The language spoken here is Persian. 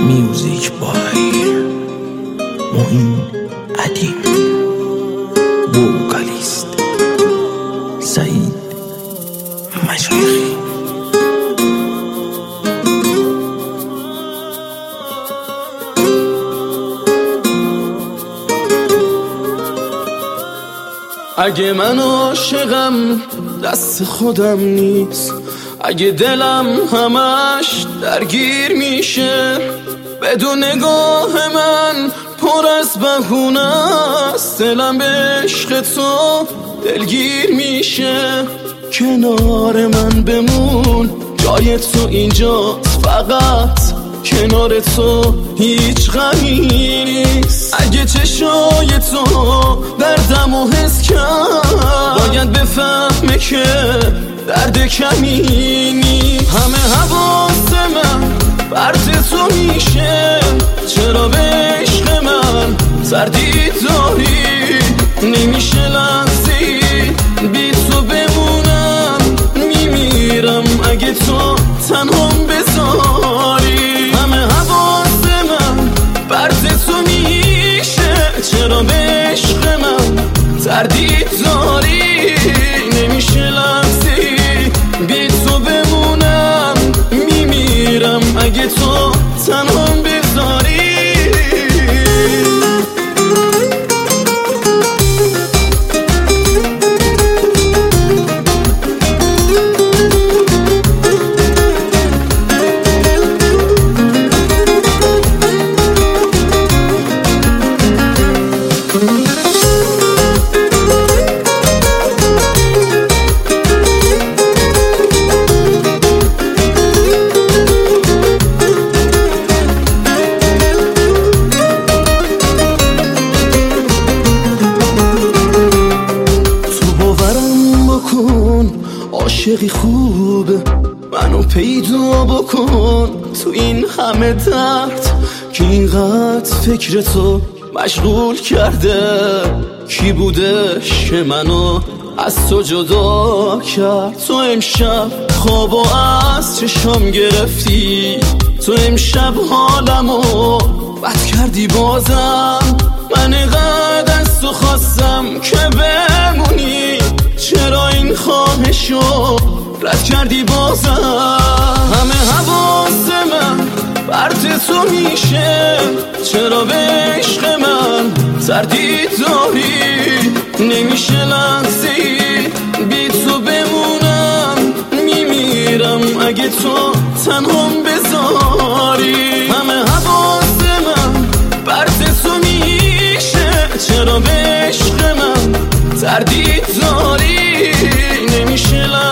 میوزیک بای معین ادیم، ووکالیست سعید مشایخی. اگه من عاشقم دست خودم نیست، اگه دلم همش درگیر میشه، بدون نگاه من پر از بهونه است، دلم به عشق تو دلگیر میشه. کنار من بمون، جای تو اینجاست، فقط کنار تو هیچ غمی نیست. اگه چشای تو دردمو حس کرد، باید بفهمه که درد کمی نیست. همه حواس من برد تو میشه، چرا به عشق من سردی داری؟ نمیشه لحظه‌ای بی تو بمونم، میمیرم اگه تو تنهام بذاری. همه حواس من برد تو میشه، چرا به عشق من تردید داری؟ نمیشه لحظه‌ای بی تو بمونم، میمیرم اگه تو تنهام بذاری. عاشقی خوبه، منو پیدا بکن تو این همه درد که اینقدر فکر تو مشغول کرده. کی بودش که منو از تو جدا کرد؟ تو امشب خوابو از چشام گرفتی، تو امشب حالمو بد کردی بازم. من اینقدر از تو خواستم که بمونی، چرا این خواهشو رد کردی بازم؟ همه حواس من برد تو میشه، چرا به عشق من تردید داری؟ نمیشه لحظه‌ای بی تو بمونم، میمیرم اگه تو تنهام بذاری. همه حواس من برد تو میشه، چرا به عشق من تردید داری؟ نمیشه